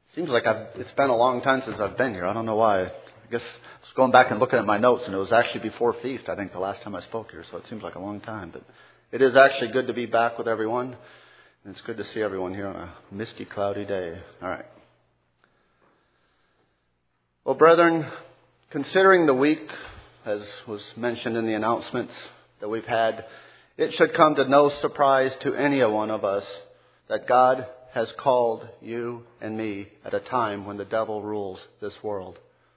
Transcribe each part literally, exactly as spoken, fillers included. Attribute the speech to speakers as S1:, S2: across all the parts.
S1: Seems like I've, it's been a long time since I've been here. I don't know why. I guess I was going back and looking at my notes, and it was actually before Feast, I think, the last time I spoke here. So it seems like a long time. But it is actually good to be back with everyone. And it's good to see everyone here on a misty, cloudy day. All right. Well, brethren, considering the week, as was mentioned in the announcements that we've had, it should come to no surprise to any one of us that God has called you and me at a time when the devil rules this world.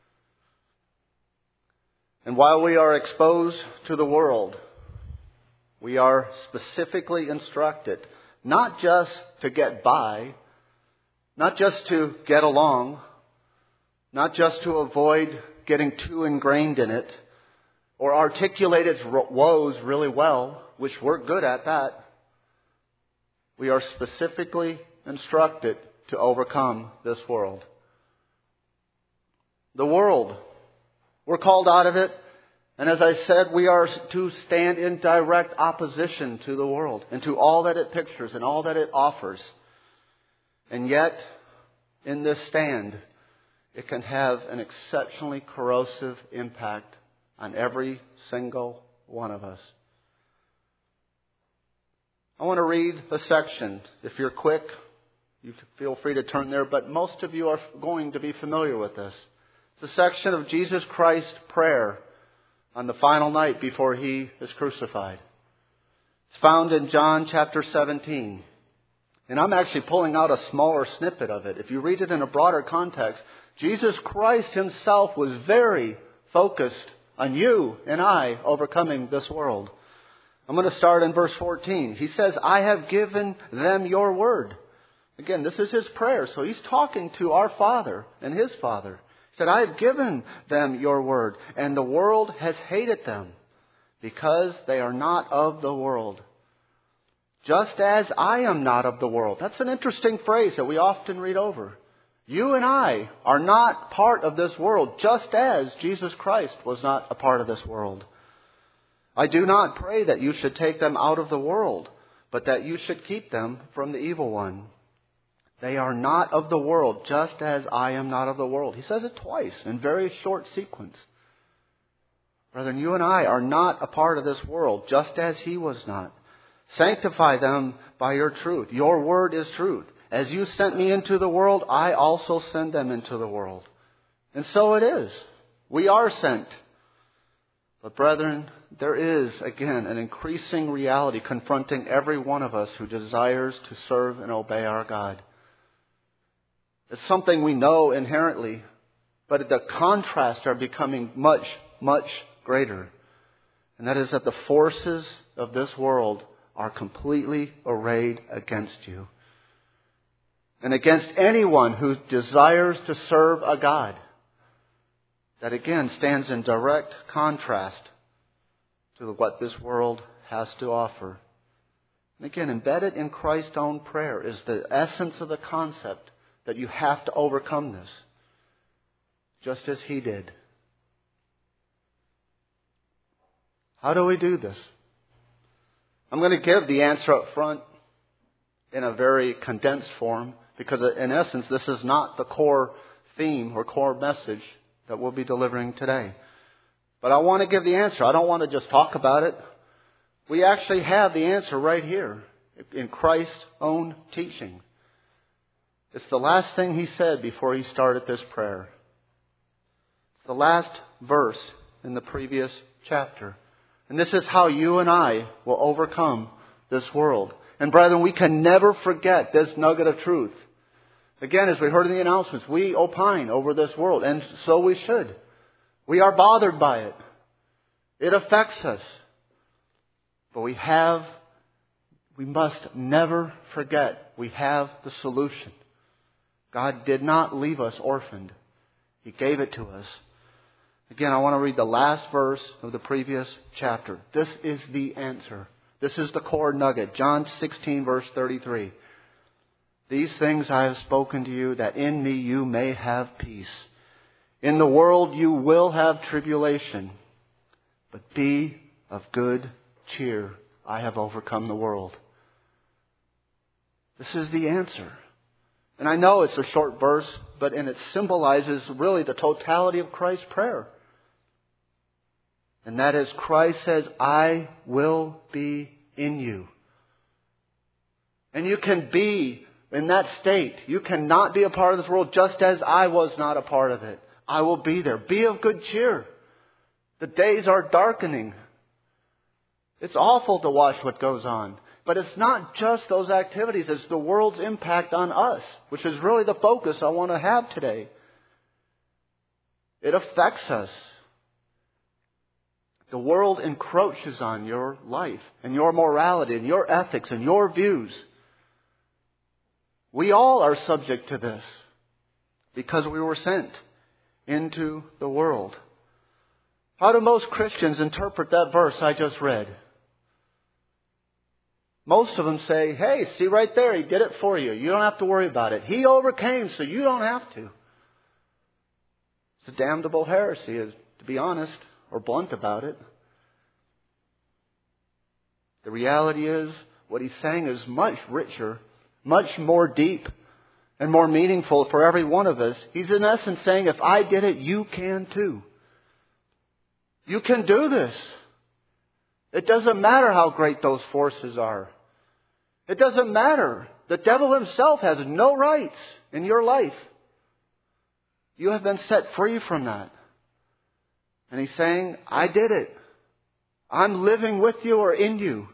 S1: And while we are exposed to the world, we are specifically instructed not just to get by, not just to get along, not just to avoid getting too ingrained in it, or articulate its woes really well, which we're good at that. We are specifically instructed to overcome this world. The world. We're called out of it. And as I said, we are to stand in direct opposition to the world and to all that it pictures and all that it offers. And yet, in this stand, it can have an exceptionally corrosive impact on every single one of us. I want to read a section. If you're quick, you feel free to turn there, but most of you are going to be familiar with this. It's a section of Jesus Christ's prayer on the final night before He is crucified. It's found in John chapter seventeen. And I'm actually pulling out a smaller snippet of it. If you read it in a broader context, Jesus Christ Himself was very focused on you and I overcoming this world. I'm going to start in verse fourteen. He says, I have given them your word. Again, this is His prayer. So He's talking to our Father and His Father. He said, I have given them your word, and the world has hated them because they are not of the world. Just as I am not of the world. That's an interesting phrase that we often read over. You and I are not part of this world, just as Jesus Christ was not a part of this world. I do not pray that you should take them out of the world, but that you should keep them from the evil one. They are not of the world, just as I am not of the world. He says it twice in very short sequence. Brethren, you and I are not a part of this world, just as He was not. Sanctify them by your truth. Your word is truth. As you sent me into the world, I also send them into the world. And so it is. We are sent. But brethren, there is, again, an increasing reality confronting every one of us who desires to serve and obey our God. It's something we know inherently, but the contrasts are becoming much, much greater. And that is that the forces of this world are completely arrayed against you. And against anyone who desires to serve a God. That again stands in direct contrast to what this world has to offer. And again, embedded in Christ's own prayer is the essence of the concept that you have to overcome this, just as He did. How do we do this? I'm going to give the answer up front in a very condensed form, because in essence, this is not the core theme or core message that we'll be delivering today. But I want to give the answer. I don't want to just talk about it. We actually have the answer right here in Christ's own teaching. It's the last thing He said before He started this prayer. It's the last verse in the previous chapter. And this is how you and I will overcome this world. And brethren, we can never forget this nugget of truth. Again, as we heard in the announcements, we opine over this world, and so we should. We are bothered by it. It affects us. But we have, we must never forget, we have the solution. God did not leave us orphaned. He gave it to us. Again, I want to read the last verse of the previous chapter. This is the answer. This is the core nugget. John sixteen, verse thirty-three. These things I have spoken to you, that in me you may have peace. In the world you will have tribulation, but be of good cheer. I have overcome the world. This is the answer. And I know it's a short verse, but and it symbolizes really the totality of Christ's prayer. And that is, Christ says, I will be in you. And you can be in that state. You cannot be a part of this world just as I was not a part of it. I will be there. Be of good cheer. The days are darkening. It's awful to watch what goes on. But it's not just those activities. It's the world's impact on us, which is really the focus I want to have today. It affects us. The world encroaches on your life and your morality and your ethics and your views. We all are subject to this because we were sent into the world. How do most Christians interpret that verse I just read? Most of them say, hey, see right there, He did it for you. You don't have to worry about it. He overcame, so you don't have to. It's a damnable heresy, to be honest, or blunt about it. The reality is, what He's saying is much richer, much more deep, and more meaningful for every one of us. He's in essence saying, if I did it, you can too. You can do this. It doesn't matter how great those forces are. It doesn't matter. The devil himself has no rights in your life. You have been set free from that. And He's saying, I did it. I'm living with you or in you.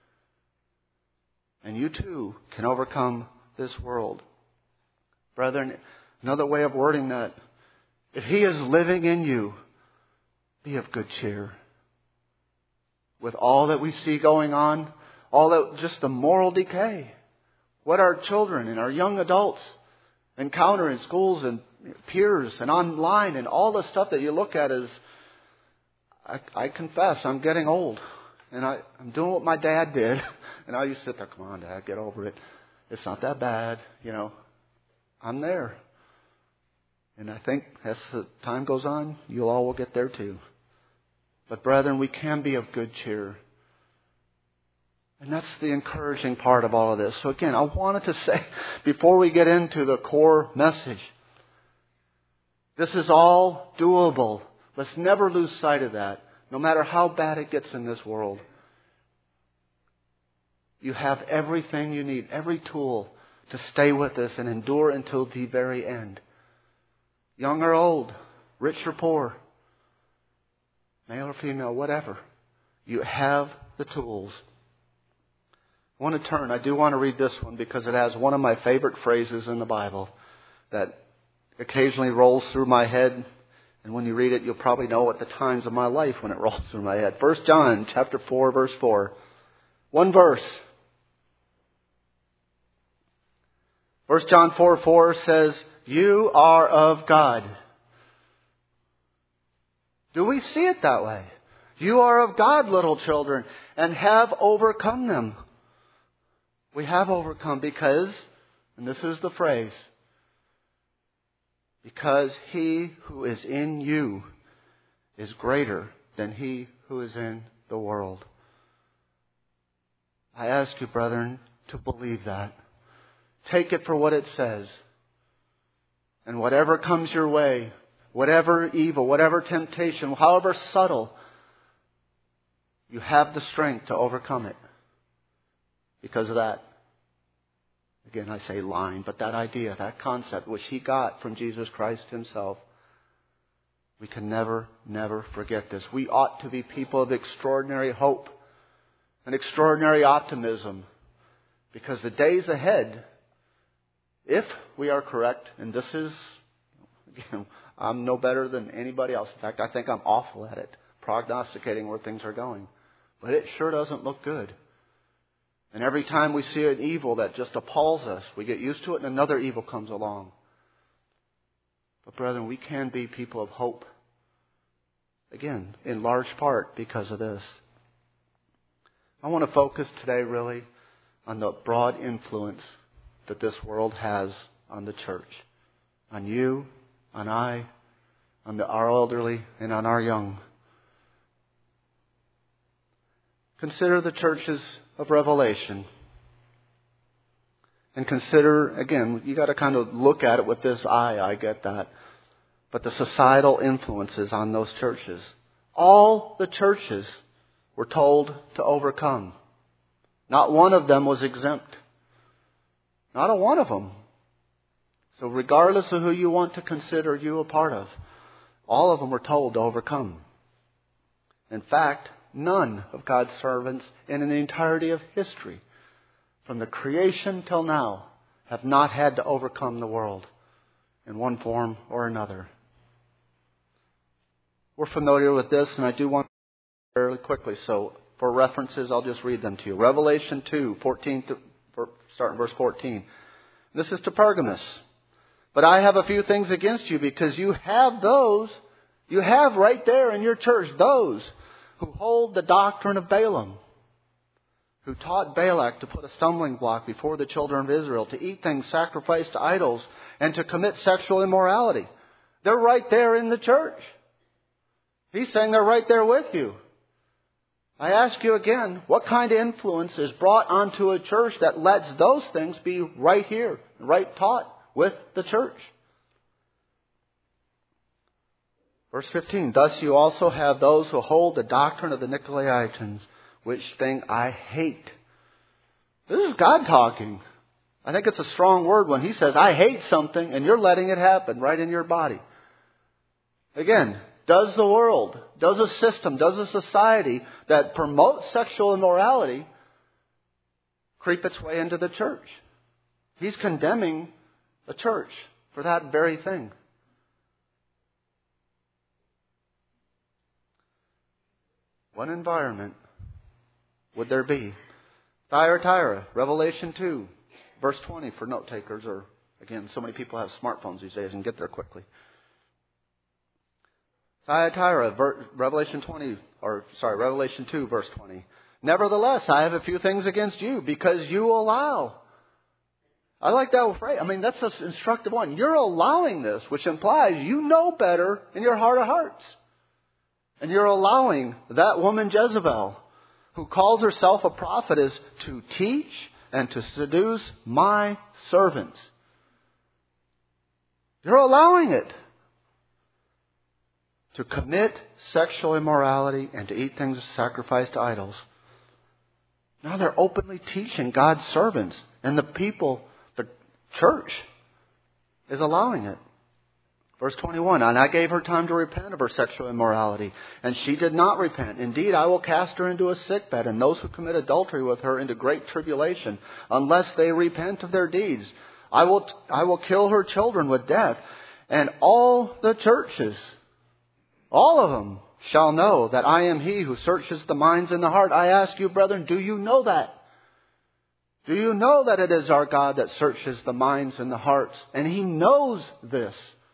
S1: And you too can overcome this world. Brethren, another way of wording that, if He is living in you, be of good cheer. With all that we see going on, all that, just the moral decay, what our children and our young adults encounter in schools and peers and online and all the stuff that you look at is, I, I confess, I'm getting old. And I, I'm doing what my dad did. And I used to sit there, come on, Dad, get over it. It's not that bad. You know, I'm there. And I think as the time goes on, you all will get there too. But brethren, we can be of good cheer. And that's the encouraging part of all of this. So again, I wanted to say, before we get into the core message, this is all doable. Let's never lose sight of that, no matter how bad it gets in this world. You have everything you need, every tool to stay with this and endure until the very end. Young or old, rich or poor, male or female, whatever. You have the tools. I want to turn. I do want to read this one because it has one of my favorite phrases in the Bible that occasionally rolls through my head. And when you read it, you'll probably know at the times of my life when it rolls through my head. First John chapter four, verse four. One verse. First John four four says, you are of God. Do we see it that way? You are of God, little children, and have overcome them. We have overcome because, and this is the phrase, because He who is in you is greater than he who is in the world. I ask you, brethren, to believe that. Take it for what it says. And whatever comes your way, whatever evil, whatever temptation, however subtle, you have the strength to overcome it. Because of that, again, I say line, but that idea, that concept, which He got from Jesus Christ Himself, we can never, never forget this. We ought to be people of extraordinary hope and extraordinary optimism. Because the days ahead, if we are correct, and this is, again, I'm no better than anybody else. In fact, I think I'm awful at it, prognosticating where things are going. But it sure doesn't look good. And every time we see an evil that just appalls us, we get used to it and another evil comes along. But brethren, we can be people of hope. Again, in large part because of this. I want to focus today really on the broad influence that this world has on the church. On you, on I, on the, our elderly, and on our young. Consider the churches of Revelation. and consider, again, you got to kind of look at it with this eye, I get that. But the societal influences on those churches. All the churches were told to overcome. Not one of them was exempt. Not a one of them. So regardless of who you want to consider you a part of, all of them were told to overcome. In fact, none of God's servants in the entirety of history, from the creation till now, have not had to overcome the world in one form or another. We're familiar with this, and I do want to fairly quickly. So for references, I'll just read them to you. Revelation two, fourteen, starting verse fourteen. This is to Pergamos. But I have a few things against you, because you have those, you have right there in your church those who hold the doctrine of Balaam, who taught Balak to put a stumbling block before the children of Israel, to eat things sacrificed to idols, and to commit sexual immorality. They're right there in the church. He's saying they're right there with you. I ask you again, what kind of influence is brought onto a church that lets those things be right here, right taught with the church? Verse fifteen, thus you also have those who hold the doctrine of the Nicolaitans, which thing I hate. This is God talking. I think it's a strong word when He says, I hate something, and you're letting it happen right in your body. Again, does the world, does a system, does a society that promotes sexual immorality creep its way into the church? He's condemning the church for that very thing. What environment would there be? Thyatira, Revelation two, verse twenty for note takers, or again, so many people have smartphones these days and get there quickly. Thyatira, Revelation twenty, or sorry, Revelation two, verse twenty. Nevertheless, I have a few things against you, because you allow. I like that phrase. I mean, that's an instructive one. You're allowing this, which implies you know better in your heart of hearts. And you're allowing that woman Jezebel, who calls herself a prophetess, to teach and to seduce my servants. You're allowing it. To commit sexual immorality and to eat things sacrificed to idols. Now they're openly teaching God's servants, and the people, the church, is allowing it. Verse twenty-one, and I gave her time to repent of her sexual immorality, and she did not repent. Indeed, I will cast her into a sickbed, and those who commit adultery with her into great tribulation, unless they repent of their deeds. I will, I will kill her children with death, and all the churches, all of them, shall know that I am He who searches the minds and the heart. I ask you, brethren, do you know that? Do you know that it is our God that searches the minds and the hearts? And He knows this.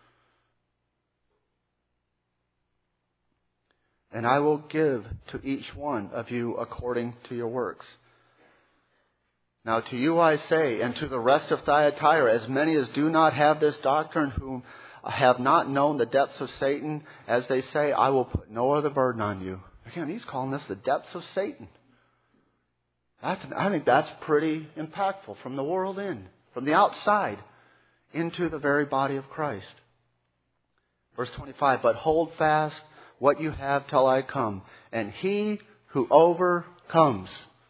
S1: And I will give to each one of you according to your works. Now to you I say, and to the rest of Thyatira, as many as do not have this doctrine, whom have not known the depths of Satan, as they say, I will put no other burden on you. Again, he's calling this the depths of Satan. That's, I think that's pretty impactful, from the world in, from the outside, into the very body of Christ. Verse twenty-five, but hold fast what you have till I come, and he who overcomes.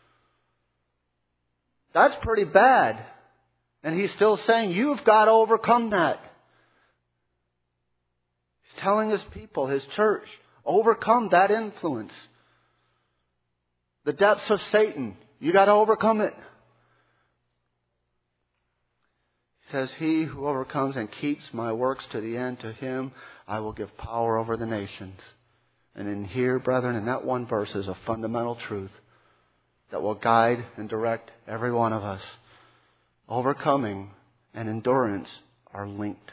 S1: That's pretty bad. And he's still saying, you've got to overcome that. He's telling his people, his church, overcome that influence. The depths of Satan, you got to overcome it. He says, he who overcomes and keeps my works to the end, to him I will give power over the nations. And in here, brethren, in that one verse is a fundamental truth that will guide and direct every one of us. Overcoming and endurance are linked.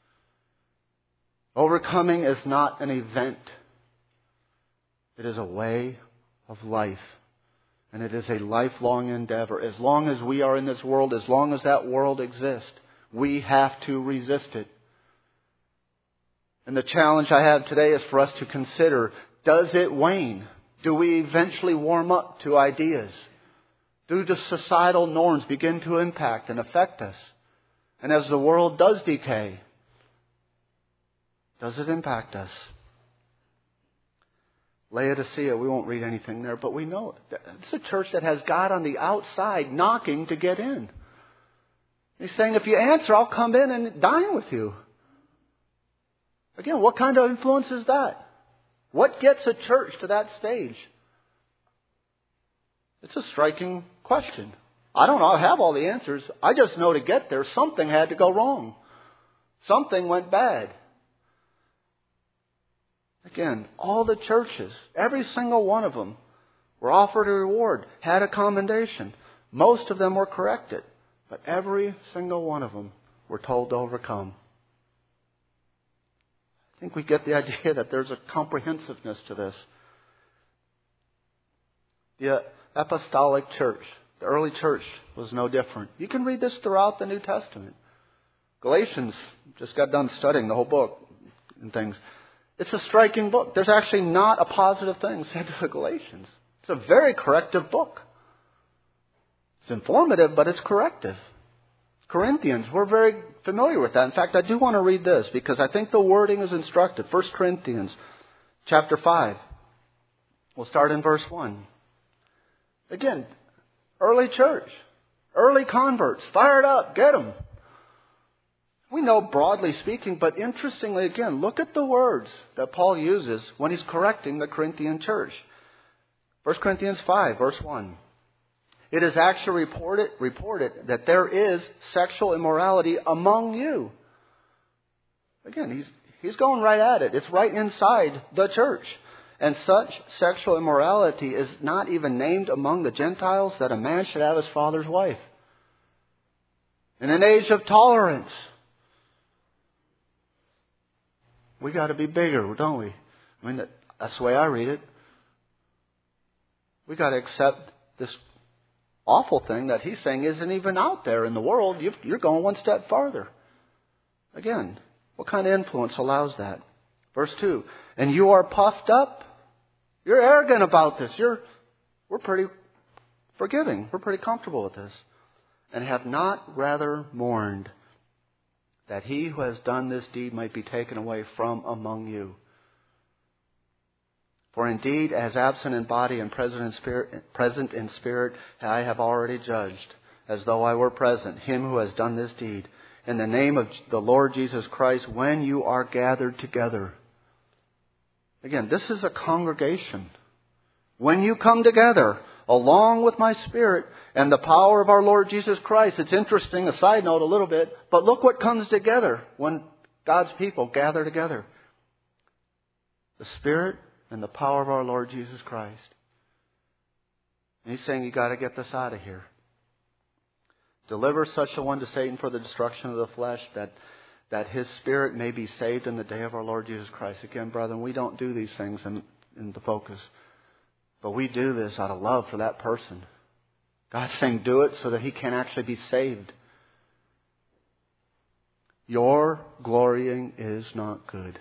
S1: Overcoming is not an event. It is a way of life. And it is a lifelong endeavor. As long as we are in this world, as long as that world exists, we have to resist it. And the challenge I have today is for us to consider, does it wane? Do we eventually warm up to ideas Do the societal norms begin to impact and affect us? And as the world does decay, does it impact us? Laodicea, we won't read anything there, but we know it. It's a church that has God on the outside knocking to get in. He's saying, if you answer, I'll come in and dine with you. Again, what kind of influence is that? What gets a church to that stage? It's a striking question. I don't know, I have all the answers. I just know to get there, something had to go wrong. Something went bad. Again, all the churches, every single one of them, were offered a reward, had a commendation. Most of them were corrected, but every single one of them were told to overcome. I think we get the idea that there's a comprehensiveness to this. The apostolic church, the early church, was no different. You can read this throughout the New Testament. Galatians, just got done studying the whole book and things. It's a striking book. There's actually not a positive thing said to the Galatians. It's a very corrective book. It's informative, but it's corrective. Corinthians, we're very familiar with that. In fact, I do want to read this because I think the wording is instructive. First Corinthians chapter five. We'll start in verse one. Again, early church, early converts, fired up, get them. We know broadly speaking, but interestingly, again, look at the words that Paul uses when he's correcting the Corinthian church. First Corinthians five, verse one. It is actually reported, reported that there is sexual immorality among you. Again, he's, he's going right at it. It's right inside the church. And such sexual immorality is not even named among the Gentiles, that a man should have his father's wife. In an age of tolerance, we got to be bigger, don't we? I mean, that's the way I read it. We got to accept this awful thing that he's saying isn't even out there in the world. You're going one step farther. Again, what kind of influence allows that? Verse two. And you are puffed up. You're arrogant about this. You're, we're pretty forgiving. We're pretty comfortable with this. And have not rather mourned that he who has done this deed might be taken away from among you. For indeed, as absent in body and present in spirit, present in spirit, I have already judged, as though I were present, him who has done this deed. In the name of the Lord Jesus Christ, when you are gathered together. Again, this is a congregation. When you come together, along with my Spirit and the power of our Lord Jesus Christ. It's interesting, a side note a little bit, but look what comes together when God's people gather together. The Spirit and the power of our Lord Jesus Christ. And he's saying, you got to get this out of here. Deliver such a one to Satan for the destruction of the flesh, that that his spirit may be saved in the day of our Lord Jesus Christ. Again, brethren, we don't do these things in, in the focus. But we do this out of love for that person. God's saying do it so that he can actually be saved. Your glorying is not good.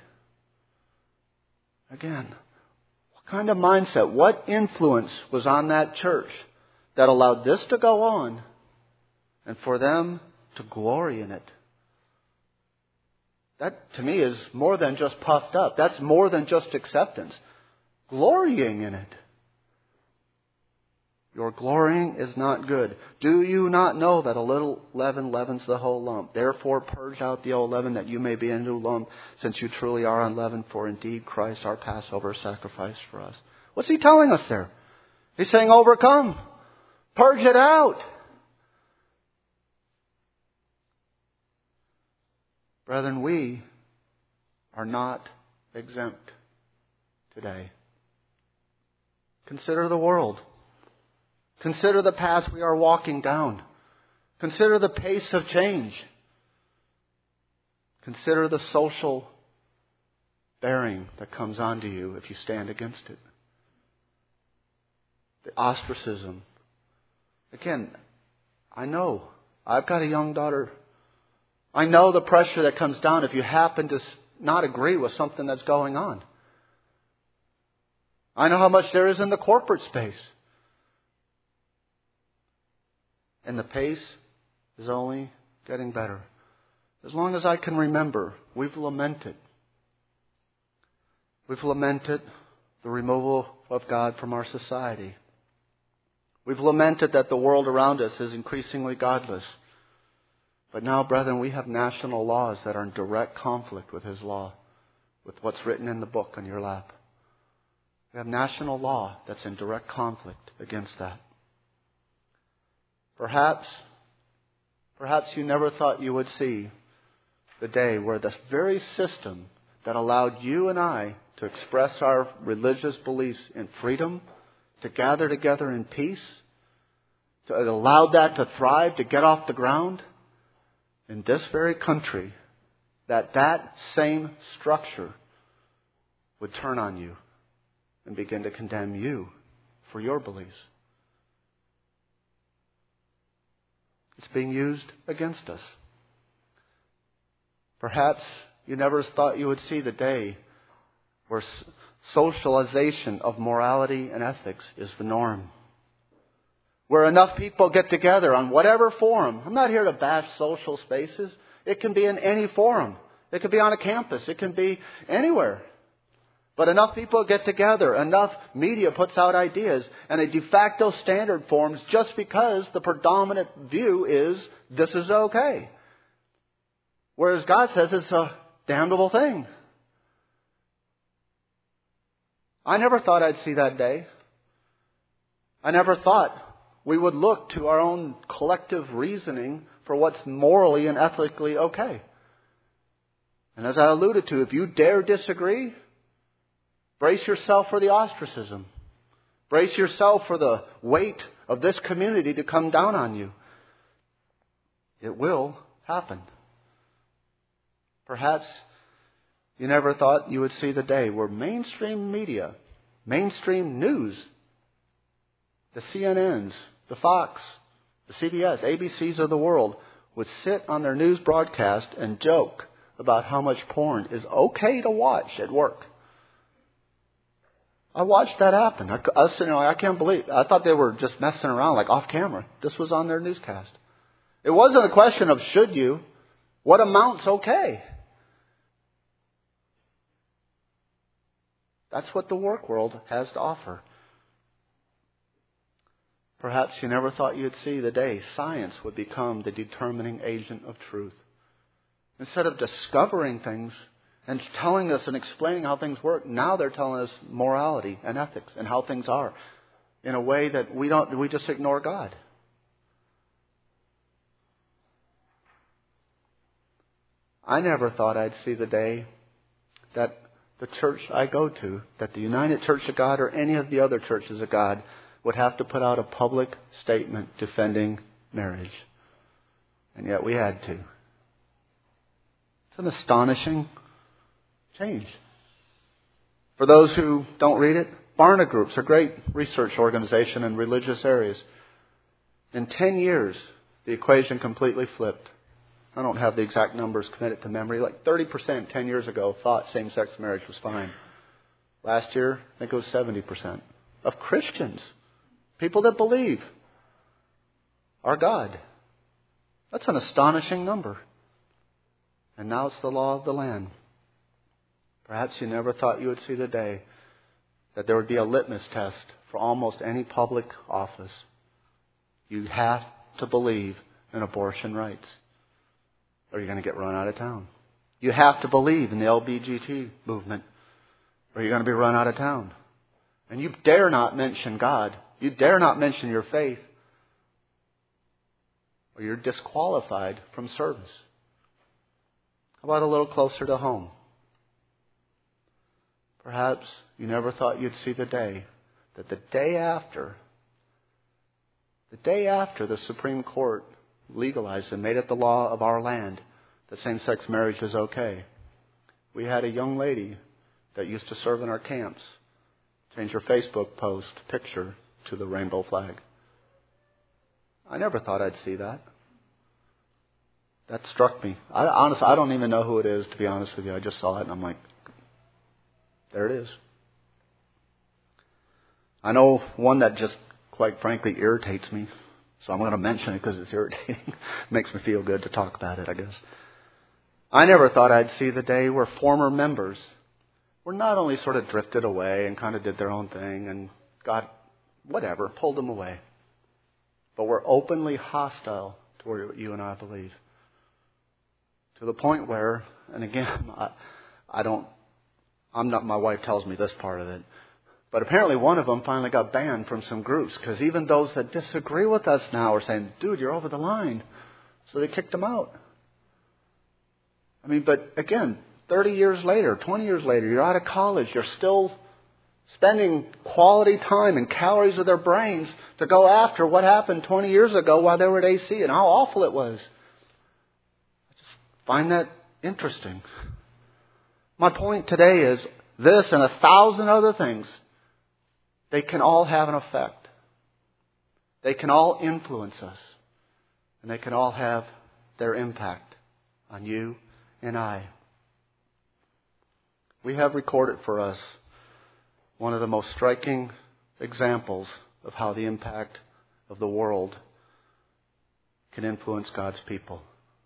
S1: Again, what kind of mindset, what influence was on that church that allowed this to go on and for them to glory in it? That, to me, is more than just puffed up. That's more than just acceptance. Glorying in it. Your glorying is not good. Do you not know that a little leaven leavens the whole lump? Therefore purge out the old leaven, that you may be a new lump, since you truly are unleavened. For indeed Christ our Passover sacrificed for us. What's he telling us there? He's saying overcome. Purge it out. Brethren, we are not exempt today. Consider the world. Consider the path we are walking down. Consider the pace of change. Consider the social bearing that comes onto you if you stand against it. The ostracism. Again, I know. I've got a young daughter. I know the pressure that comes down if you happen to not agree with something that's going on. I know how much there is in the corporate space. And the pace is only getting better. As long as I can remember, we've lamented. We've lamented the removal of God from our society. We've lamented that the world around us is increasingly godless. But now, brethren, we have national laws that are in direct conflict with His law, with what's written in the book on your lap. We have national law that's in direct conflict against that. Perhaps, perhaps you never thought you would see the day where this very system that allowed you and I to express our religious beliefs in freedom, to gather together in peace, to allow that to thrive, to get off the ground, in this very country, that that same structure would turn on you and begin to condemn you for your beliefs. It's being used against us. Perhaps you never thought you would see the day where socialization of morality and ethics is the norm. Where enough people get together on whatever forum. I'm not here to bash social spaces. It can be in any forum. It could be on a campus. It can be anywhere. But enough people get together, enough media puts out ideas, and a de facto standard forms just because the predominant view is this is okay. Whereas God says it's a damnable thing. I never thought I'd see that day. I never thought we would look to our own collective reasoning for what's morally and ethically okay. And as I alluded to, if you dare disagree, brace yourself for the ostracism. Brace yourself for the weight of this community to come down on you. It will happen. Perhaps you never thought you would see the day where mainstream media, mainstream news, the C N Ns, the Fox, the C B S, A B Cs of the world would sit on their news broadcast and joke about how much porn is okay to watch at work. I watched that happen. I, I was sitting there, I can't believe. I thought they were just messing around, like off camera. This was on their newscast. It wasn't a question of should you. What amount's okay? That's what the work world has to offer. Perhaps you never thought you'd see the day science would become the determining agent of truth. Instead of discovering things and telling us and explaining how things work, now they're telling us morality and ethics and how things are in a way that we don't, we just ignore God. I never thought I'd see the day that the church I go to, that the United Church of God or any of the other churches of God would have to put out a public statement defending marriage. And yet we had to. It's an astonishing change. For those who don't read it, Barna Groups, a great research organization in religious areas. In ten years, the equation completely flipped. I don't have the exact numbers committed to memory. Like thirty percent ten years ago thought same-sex marriage was fine. Last year, I think it was seventy percent of Christians, people that believe our God. That's an astonishing number. And now it's the law of the land. Perhaps you never thought you would see the day that there would be a litmus test for almost any public office. You have to believe in abortion rights, or you're going to get run out of town. You have to believe in the L G B T movement, or you're going to be run out of town. And you dare not mention God. You dare not mention your faith, or you're disqualified from service. How about a little closer to home? Perhaps you never thought you'd see the day that the day after, the day after the Supreme Court legalized and made it the law of our land that same-sex marriage is okay, we had a young lady that used to serve in our camps change her Facebook post picture to the rainbow flag. I never thought I'd see that. That struck me. I, honestly, I don't even know who it is, to be honest with you. I just saw it and I'm like, there it is. I know one that just, quite frankly, irritates me. So I'm going to mention it because it's irritating. Makes me feel good to talk about it, I guess. I never thought I'd see the day where former members were not only sort of drifted away and kind of did their own thing and God, whatever, pulled them away, but were openly hostile toward what you and I believe. To the point where, and again, I, I don't, I'm not, my wife tells me this part of it, but apparently one of them finally got banned from some groups because even those that disagree with us now are saying, dude, you're over the line. So they kicked him out. I mean, but again, thirty years later, twenty years later, you're out of college, you're still spending quality time and calories of their brains to go after what happened twenty years ago while they were at A C and how awful it was. I just find that interesting. My point today is this and a thousand other things, they can all have an effect. They can all influence us. And they can all have their impact on you and I. We have recorded for us one of the most striking examples of how the impact of the world can influence God's people.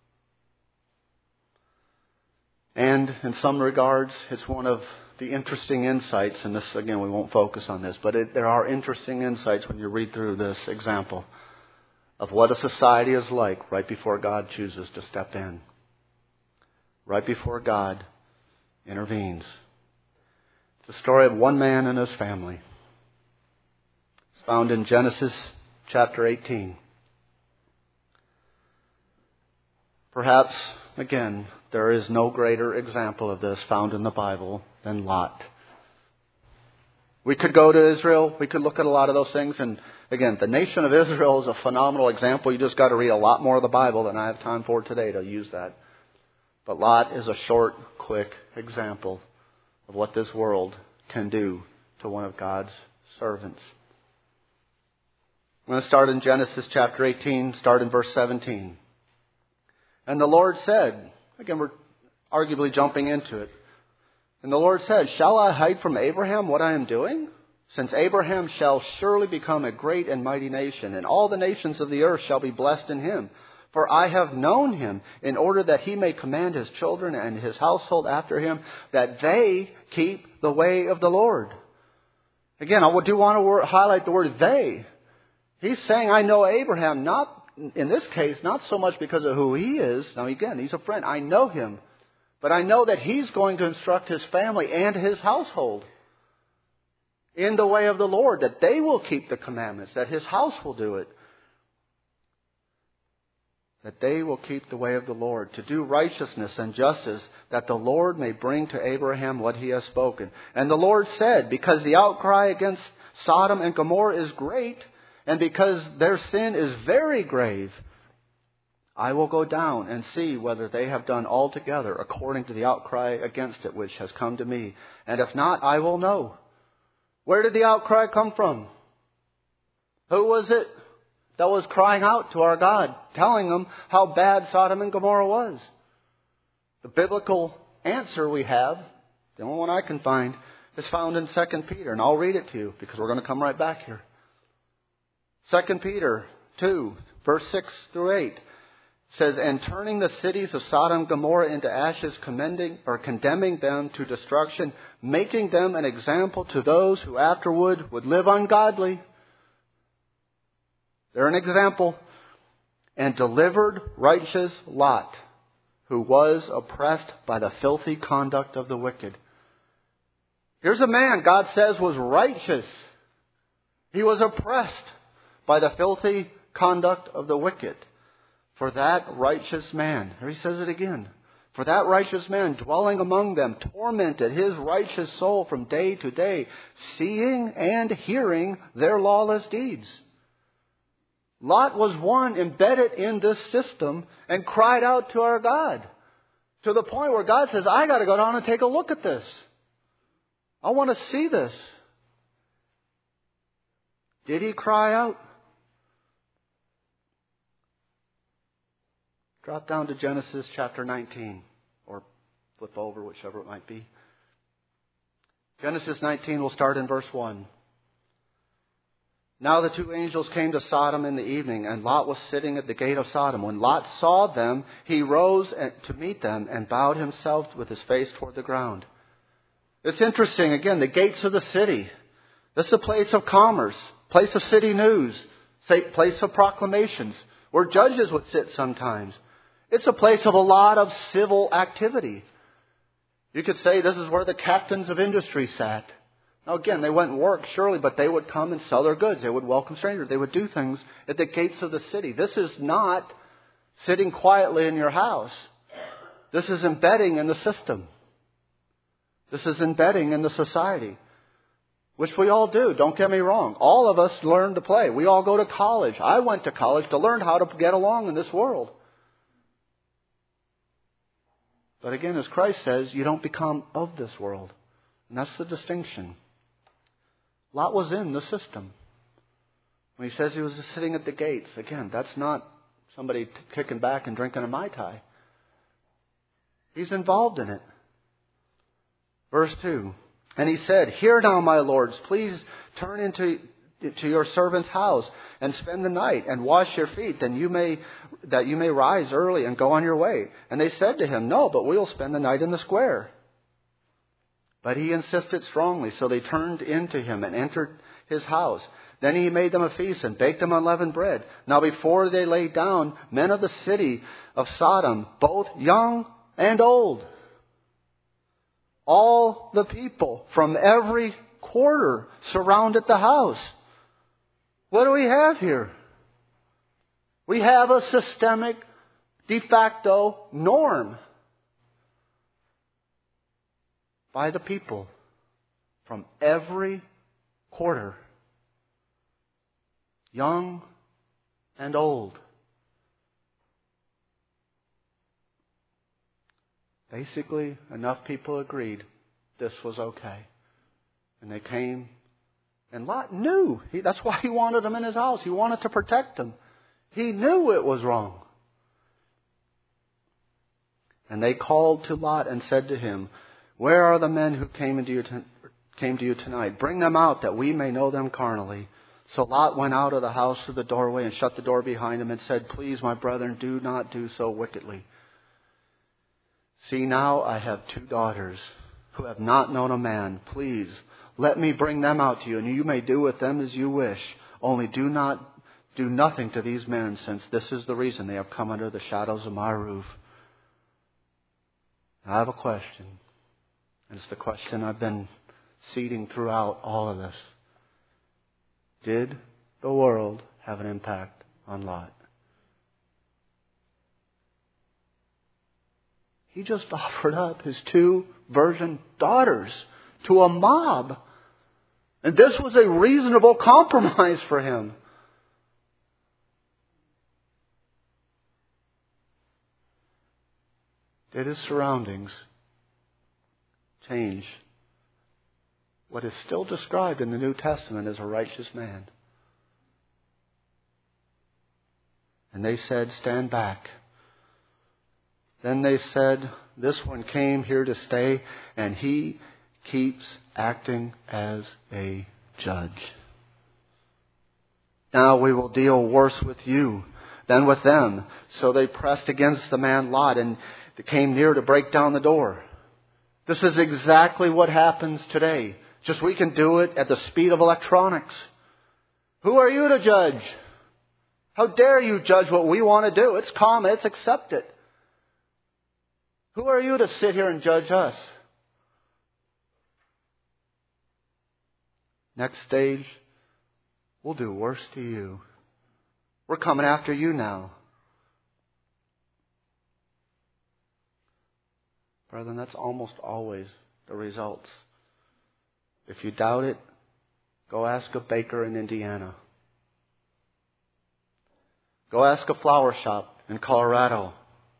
S1: And in some regards, it's one of the interesting insights, and this, again, we won't focus on this, but it, there are interesting insights when you read through this example of what a society is like right before God chooses to step in. Right before God intervenes. It's the story of one man and his family. It's found in Genesis chapter eighteen. Perhaps, again, there is no greater example of this found in the Bible than Lot. We could go to Israel. We could look at a lot of those things. And again, the nation of Israel is a phenomenal example. You just got to read a lot more of the Bible than I have time for today to use that. But Lot is a short, quick example of what this world can do to one of God's servants. I'm going to start in Genesis chapter eighteen, start in verse seventeen. And the Lord said, again, we're arguably jumping into it. And the Lord said, shall I hide from Abraham what I am doing? Since Abraham shall surely become a great and mighty nation, and all the nations of the earth shall be blessed in him. For I have known him in order that he may command his children and his household after him, that they keep the way of the Lord. Again, I do want to highlight the word they. He's saying, I know Abraham, not in this case, not so much because of who he is. Now again, he's a friend. I know him. But I know that he's going to instruct his family and his household in the way of the Lord, that they will keep the commandments, that his house will do it. That they will keep the way of the Lord, to do righteousness and justice, that the Lord may bring to Abraham what he has spoken. And the Lord said, because the outcry against Sodom and Gomorrah is great, and because their sin is very grave, I will go down and see whether they have done altogether according to the outcry against it which has come to me. And if not, I will know. Where did the outcry come from? Who was it that was crying out to our God, telling them how bad Sodom and Gomorrah was? The biblical answer we have, the only one I can find, is found in Second Peter. And I'll read it to you because we're going to come right back here. Second Peter two, verse six through eight. Says, and turning the cities of Sodom and Gomorrah into ashes, commending or condemning them to destruction, making them an example to those who afterward would live ungodly. They're an example. And delivered righteous Lot, who was oppressed by the filthy conduct of the wicked. Here's a man God says was righteous. He was oppressed by the filthy conduct of the wicked. For that righteous man, here he says it again, for that righteous man dwelling among them tormented his righteous soul from day to day, seeing and hearing their lawless deeds. Lot was one embedded in this system and cried out to our God, to the point where God says, I got to go down and take a look at this. I want to see this. Did he cry out? Drop down to Genesis chapter nineteen, or flip over, whichever it might be. Genesis nineteen, we'll start in verse one. Now the two angels came to Sodom in the evening, and Lot was sitting at the gate of Sodom. When Lot saw them, he rose to meet them and bowed himself with his face toward the ground. It's interesting, again, the gates of the city. This is a place of commerce, place of city news, place of proclamations, where judges would sit sometimes. It's a place of a lot of civil activity. You could say this is where the captains of industry sat. Now again, they went and worked, surely, but they would come and sell their goods. They would welcome strangers. They would do things at the gates of the city. This is not sitting quietly in your house. This is embedding in the system. This is embedding in the society, which we all do. Don't get me wrong. All of us learn to play. We all go to college. I went to college to learn how to get along in this world. But again, as Christ says, you don't become of this world. And that's the distinction. Lot was in the system. When he says he was sitting at the gates, again, that's not somebody t- kicking back and drinking a Mai Tai. He's involved in it. Verse two. And he said, "Hear now, my lords, please turn into to your servant's house and spend the night and wash your feet, then you may that you may rise early and go on your way." And they said to him, "No, but we'll spend the night in the square." But he insisted strongly, so they turned into him and entered his house. Then he made them a feast and baked them unleavened bread. Now before they lay down, men of the city of Sodom, both young and old, all the people from every quarter surrounded the house. What do we have here? We have a systemic de facto norm by the people from every quarter, young and old. Basically, enough people agreed this was okay. And they came, and Lot knew. He, that's why he wanted them in his house. He wanted to protect them. He knew it was wrong. And they called to Lot and said to him, "Where are the men who came into you to, came to you tonight? Bring them out that we may know them carnally." So Lot went out of the house to the doorway and shut the door behind him and said, "Please, my brethren, do not do so wickedly. See, now I have two daughters who have not known a man. Please, let me bring them out to you, and you may do with them as you wish. Only do not do nothing to these men, since this is the reason they have come under the shadows of my roof." I have a question. And it's the question I've been seeding throughout all of this. Did the world have an impact on Lot? He just offered up his two virgin daughters to a mob. And this was a reasonable compromise for him. Did his surroundings change what is still described in the New Testament as a righteous man? And they said, "Stand back." Then they said, "This one came here to stay, and he keeps acting as a judge. Now we will deal worse with you than with them." So they pressed against the man Lot and they came near to break down the door. This is exactly what happens today. Just we can do it at the speed of electronics. Who are you to judge? How dare you judge what we want to do? It's common. It's accepted. Who are you to sit here and judge us? Next stage, we'll do worse to you. We're coming after you now. Brethren, that's almost always the results. If you doubt it, go ask a baker in Indiana. Go ask a flower shop in Colorado.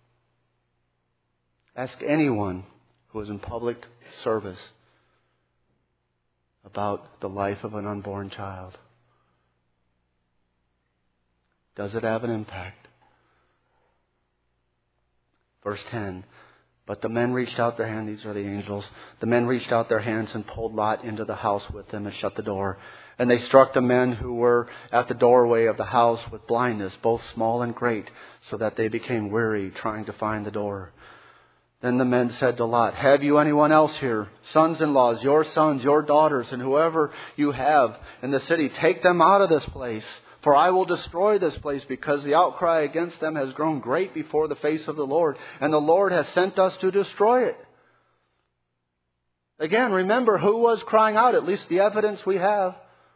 S1: Ask anyone who is in public service about the life of an unborn child. Does it have an impact? Verse ten. But the men reached out their hand. These are the angels. The men reached out their hands and pulled Lot into the house with them and shut the door. And they struck the men who were at the doorway of the house with blindness, both small and great, so that they became weary trying to find the door. Then the men said to Lot, "Have you anyone else here? Sons-in-laws, your sons, your daughters, and whoever you have in the city, take them out of this place. For I will destroy this place, because the outcry against them has grown great before the face of the Lord, and the Lord has sent us to destroy it." Again, remember who was crying out, at least the evidence we have.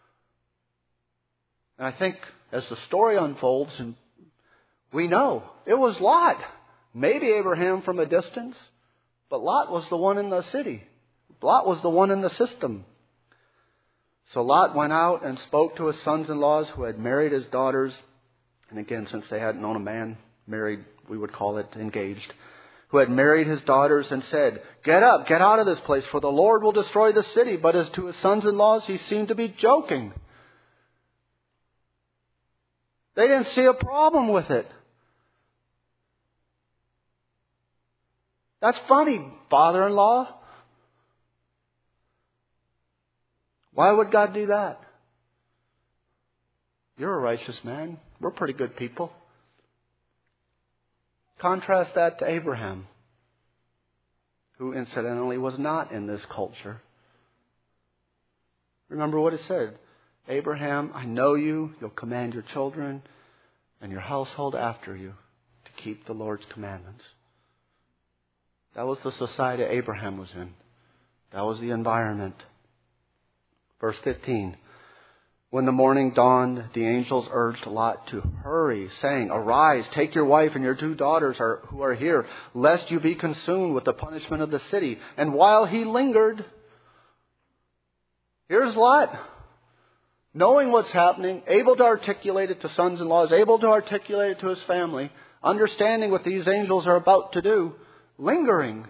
S1: And I think as the story unfolds, and we know it was Lot. Maybe Abraham from a distance, but Lot was the one in the city. Lot was the one in the system. So Lot went out and spoke to his sons-in-laws who had married his daughters. And again, since they hadn't known a man married, we would call it engaged. Who had married his daughters and said, "Get up, get out of this place, for the Lord will destroy the city." But as to his sons-in-laws, he seemed to be joking. They didn't see a problem with it. That's funny, father-in-law. Why would God do that? You're a righteous man. We're pretty good people. Contrast that to Abraham, who incidentally was not in this culture. Remember what it said. Abraham, I know you. You'll command your children and your household after you to keep the Lord's commandments. That was the society Abraham was in. That was the environment. Verse fifteen. When the morning dawned, the angels urged Lot to hurry, saying, "Arise, take your wife and your two daughters are, who are here, lest you be consumed with the punishment of the city." And while he lingered, here's Lot, knowing what's happening, able to articulate it to sons-in-laws, able to articulate it to his family, understanding what these angels are about to do, lingering.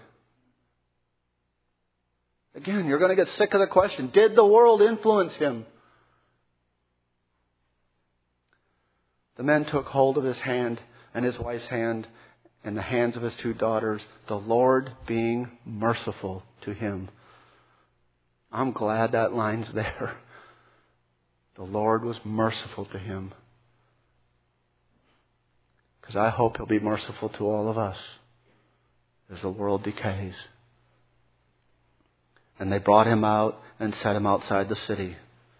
S1: Again, you're going to get sick of the question, did the world influence him? The men took hold of his hand and his wife's hand and the hands of his two daughters, the Lord being merciful to him. I'm glad that line's there. The Lord was merciful to him. Because I hope He'll be merciful to all of us as the world decays. And they brought him out and set him outside the city.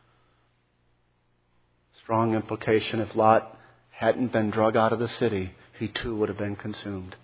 S1: Strong implication, if Lot hadn't been drug out of the city, he too would have been consumed.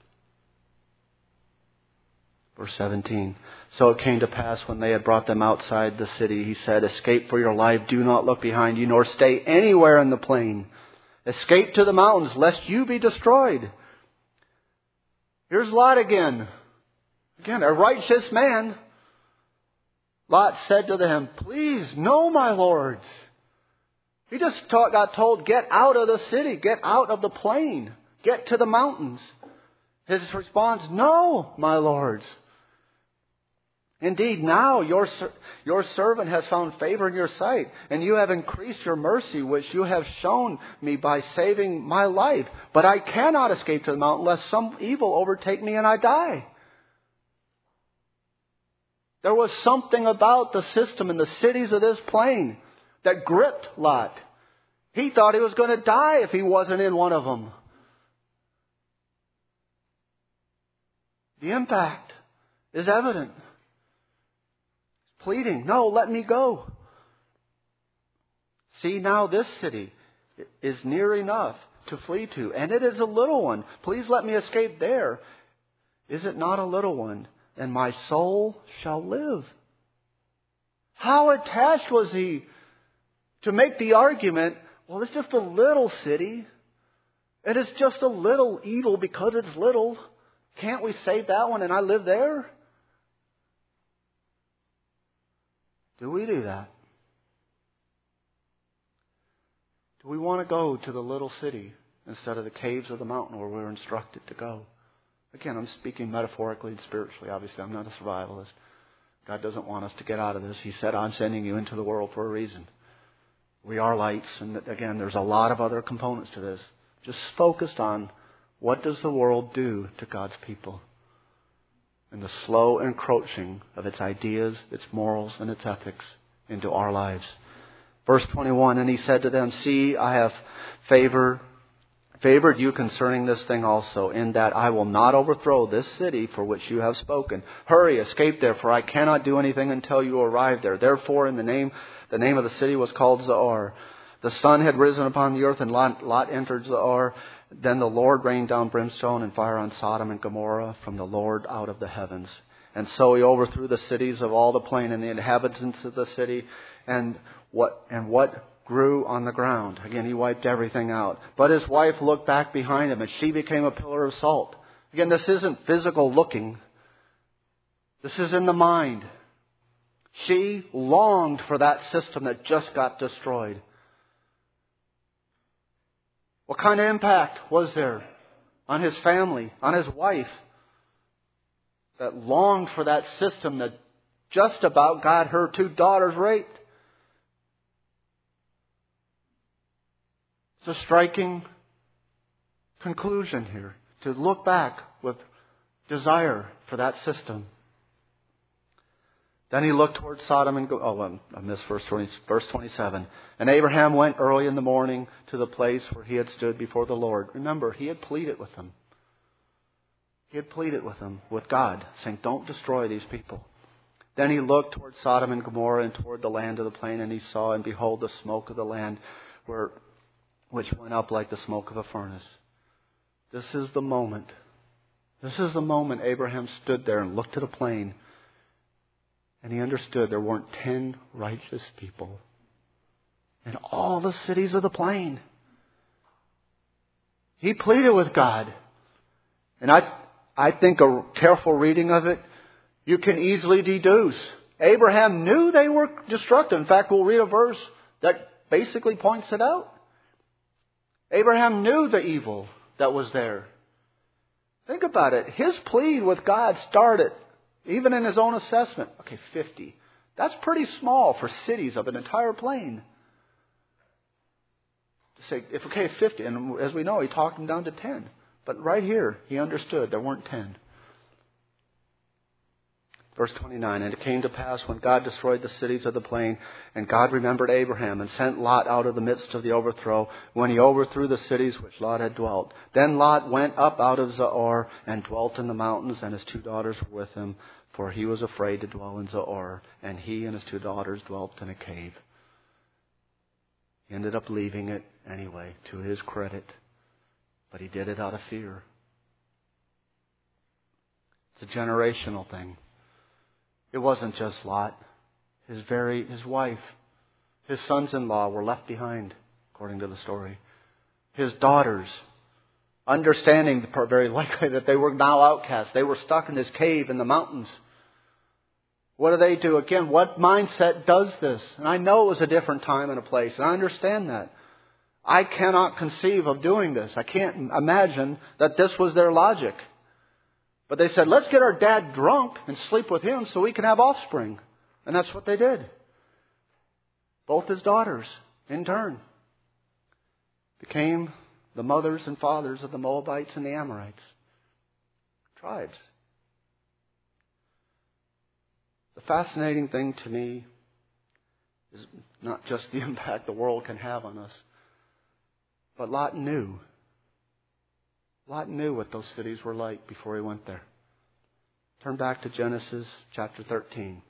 S1: Verse seventeen. So it came to pass when they had brought them outside the city, he said, "Escape for your life. Do not look behind you, nor stay anywhere in the plain. Escape to the mountains, lest you be destroyed." Here's Lot again. Again, a righteous man. Lot said to them, "Please, no, my lords." He just taught, got told, get out of the city, get out of the plain, get to the mountains. His response, "No, my lords. Indeed, now your, your servant has found favor in your sight, and you have increased your mercy, which you have shown me by saving my life. But I cannot escape to the mountain, lest some evil overtake me and I die." There was something about the system and the cities of this plain that gripped Lot. He thought he was going to die if he wasn't in one of them. The impact is evident. Pleading, "No, let me go. See, now this city is near enough to flee to, and it is a little one. Please let me escape there. Is it not a little one? And my soul shall live." How attached was he to make the argument, well, it's just a little city. It is just a little evil because it's little. Can't we save that one and I live there? Do we do that? Do we want to go to the little city instead of the caves of the mountain where we're instructed to go? Again, I'm speaking metaphorically and spiritually. Obviously, I'm not a survivalist. God doesn't want us to get out of this. He said, "I'm sending you into the world for a reason." We are lights. And again, there's a lot of other components to this. Just focused on what does the world do to God's people. and the slow encroaching of its ideas, its morals, and its ethics into our lives. Verse twenty-one, and he said to them, see, I have favored, favored you concerning this thing also, in that I will not overthrow this city for which you have spoken. Hurry, escape there, for I cannot do anything until you arrive there. Therefore, in the name, the name of the city was called Zoar. The sun had risen upon the earth, and Lot, Lot entered Zoar. Then the Lord rained down brimstone and fire on Sodom and Gomorrah from the Lord out of the heavens. And so he overthrew the cities of all the plain and the inhabitants of the city, and what and what grew on the ground. Again, he wiped everything out. But his wife looked back behind him, and she became a pillar of salt. Again, this isn't physical looking. This is in the mind. She longed for that system that just got destroyed. What kind of impact was there on his family, on his wife, that longed for that system that just about got her two daughters raped? It's a striking conclusion here, to look back with desire for that system. Then he looked towards Sodom and Gomorrah. Oh, I missed verse twenty, verse twenty-seven. And Abraham went early in the morning to the place where he had stood before the Lord. Remember, he had pleaded with them. He had pleaded with them, with God, saying, don't destroy these people. Then he looked toward Sodom and Gomorrah and toward the land of the plain, and he saw, and behold, the smoke of the land, where, which went up like the smoke of a furnace. This is the moment. This is the moment Abraham stood there and looked at a plain. And he understood there weren't ten righteous people in all the cities of the plain. He pleaded with God. And I, I think a careful reading of it, you can easily deduce. Abraham knew they were destructive. In fact, we'll read a verse that basically points it out. Abraham knew the evil that was there. Think about it. His plea with God started, even in his own assessment, okay, fifty. That's pretty small for cities of an entire plain. To say, if okay, fifty, and as we know, he talked them down to ten. But right here, he understood there weren't ten. Verse twenty-nine, and it came to pass when God destroyed the cities of the plain, and God remembered Abraham and sent Lot out of the midst of the overthrow, when he overthrew the cities which Lot had dwelt. Then Lot went up out of Zoar and dwelt in the mountains, and his two daughters were with him, for he was afraid to dwell in Zoar, and he and his two daughters dwelt in a cave. He ended up leaving it anyway, to his credit, but he did it out of fear. It's a generational thing. It wasn't just Lot. His very, his wife, his sons-in-law were left behind, according to the story. His daughters, understanding very likely that they were now outcasts. They were stuck in this cave in the mountains. What do they do? Again, what mindset does this? And I know it was a different time and a place, and I understand that. I cannot conceive of doing this. I can't imagine that this was their logic. But they said, let's get our dad drunk and sleep with him so we can have offspring. And that's what they did. Both his daughters, in turn, became the mothers and fathers of the Moabites and the Amorites. Tribes. The fascinating thing to me is not just the impact the world can have on us, but Lot knew. Lot knew what those cities were like before he went there. Turn back to Genesis chapter thirteen.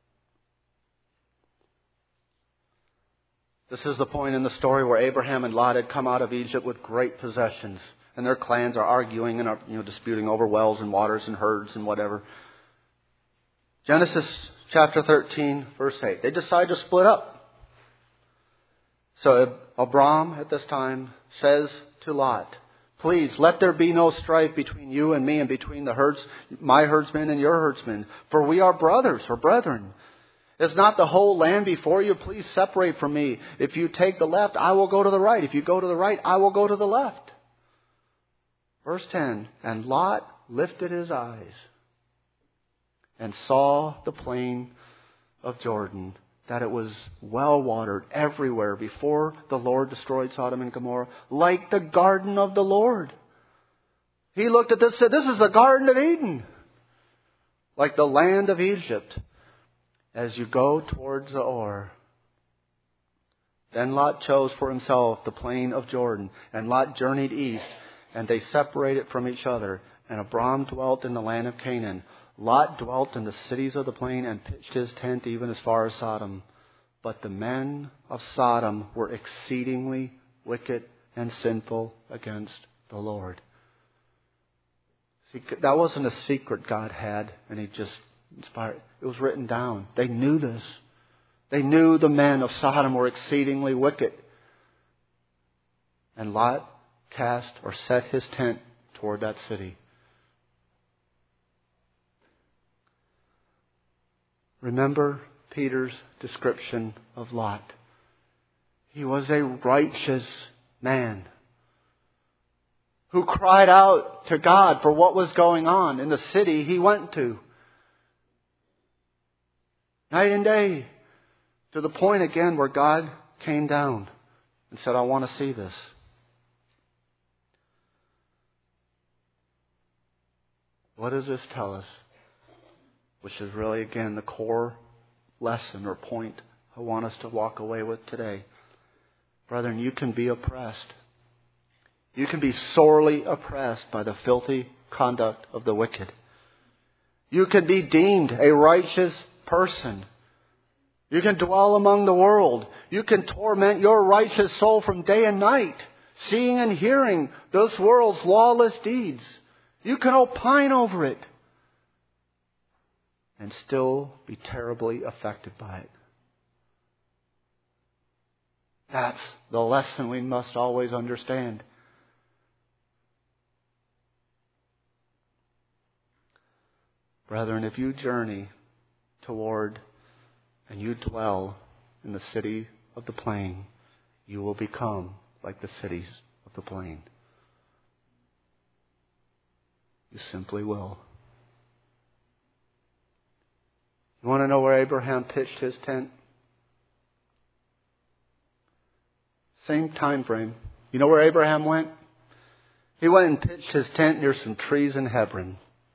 S1: This is the point in the story where Abraham and Lot had come out of Egypt with great possessions. And their clans are arguing and are, you know, disputing over wells and waters and herds and whatever. Genesis chapter thirteen, verse eight. They decide to split up. So Abram at this time says to Lot, please, let there be no strife between you and me and between the herds, my herdsmen and your herdsmen. For we are brothers or brethren. Is not the whole land before you? Please separate from me. If you take the left, I will go to the right. If you go to the right, I will go to the left. Verse ten. And Lot lifted his eyes and saw the plain of Jordan, that it was well watered everywhere before the Lord destroyed Sodom and Gomorrah, like the garden of the Lord. He looked at this and said, this is the Garden of Eden. like the land of Egypt, as you go towards Zoar. Then Lot chose for himself the plain of Jordan, and Lot journeyed east, and they separated from each other. And Abram dwelt in the land of Canaan. Lot dwelt in the cities of the plain and pitched his tent even as far as Sodom. But the men of Sodom were exceedingly wicked and sinful against the Lord. See, that wasn't a secret God had, and He just inspired. It was written down. They knew this. They knew the men of Sodom were exceedingly wicked. And Lot cast or set his tent toward that city. Remember Peter's description of Lot. He was a righteous man who cried out to God for what was going on in the city he went to. Night and day. To the point again where God came down and said, I want to see this. What does this tell us? Which is really, again, the core lesson or point I want us to walk away with today. Brethren, you can be oppressed. You can be sorely oppressed by the filthy conduct of the wicked. You can be deemed a righteous person. You can dwell among the world. You can torment your righteous soul from day and night, seeing and hearing this world's lawless deeds. You can opine over it and still be terribly affected by it. That's the lesson we must always understand. Brethren, if you journey toward and you dwell in the city of the plain, you will become like the cities of the plain. You simply will. You want to know where Abraham pitched his tent? Same time frame. You know where Abraham went? He went and pitched his tent near some trees in Hebron.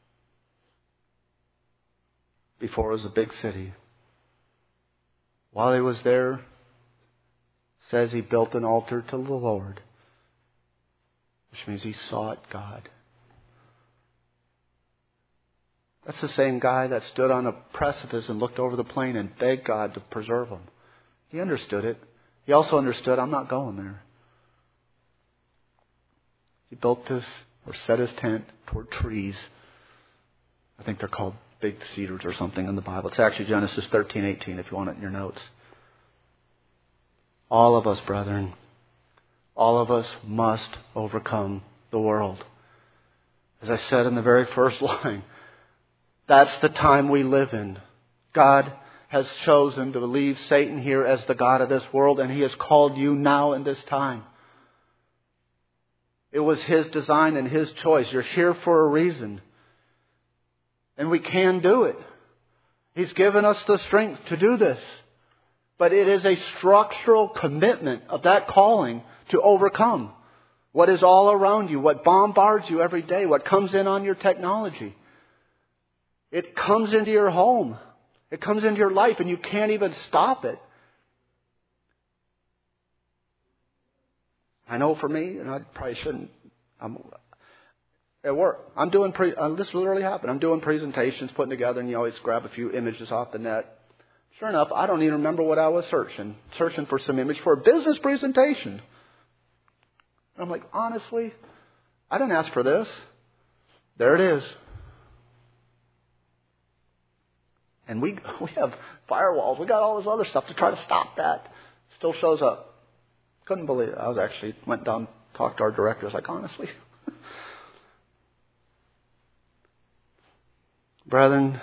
S1: Before it was a big city. While he was there, says he built an altar to the Lord, which means he sought God. That's the same guy that stood on a precipice and looked over the plain and begged God to preserve him. He understood it. He also understood, I'm not going there. He built this, or set his tent toward trees. I think they're called big cedars or something in the Bible. It's actually Genesis thirteen eighteen if you want it in your notes. All of us, brethren, all of us must overcome the world. As I said in the very first line, that's the time we live in. God has chosen to leave Satan here as the God of this world, and He has called you now in this time. It was His design and His choice. You're here for a reason. And we can do it. He's given us the strength to do this. But it is a structural commitment of that calling to overcome what is all around you, what bombards you every day, what comes in on your technology. It comes into your home. It comes into your life, and you can't even stop it. I know for me, and I probably shouldn't, I'm, at work, I'm doing, pre, uh, this literally happened. I'm doing presentations, putting together, and you always grab a few images off the net. Sure enough, I don't even remember what I was searching. Searching for some image for a business presentation. I'm like, honestly, I didn't ask for this. There it is. And we we have firewalls. We got all this other stuff to try to stop that. Still shows up. Couldn't believe it. I was actually, went down, talked to our director. I was like, honestly. Brethren,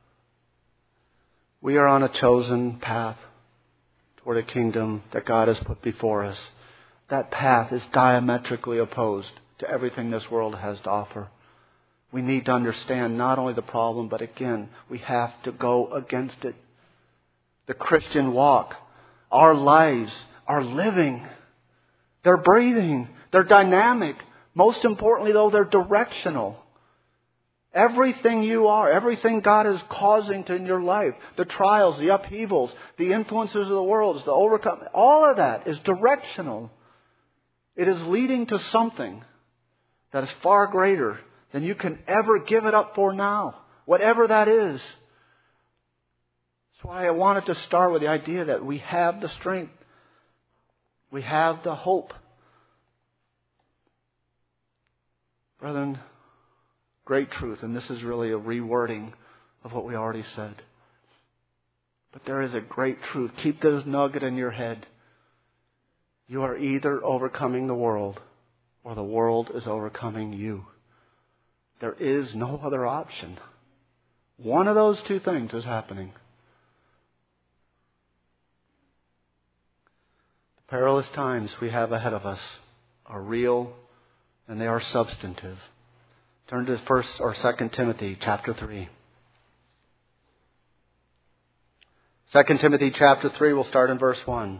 S1: we are on a chosen path toward a kingdom that God has put before us. That path is diametrically opposed to everything this world has to offer. We need to understand not only the problem, but again, we have to go against it. The Christian walk, our lives are living. They're breathing. They're dynamic. Most importantly, though, they're directional. Everything you are, everything God is causing to in your life, the trials, the upheavals, the influences of the world, the overcome, all of that is directional. It is leading to something that is far greater than you can ever give it up for now, whatever that is. That's why I wanted to start with the idea that we have the strength. We have the hope. Brethren, great truth, and this is really a rewording of what we already said. But there is a great truth. Keep this nugget in your head. You are either overcoming the world or the world is overcoming you. There is no other option. One of those two things is happening. The perilous times we have ahead of us are real and they are substantive. Turn to First or Second Timothy chapter three. Second Timothy chapter three, we'll start in verse one.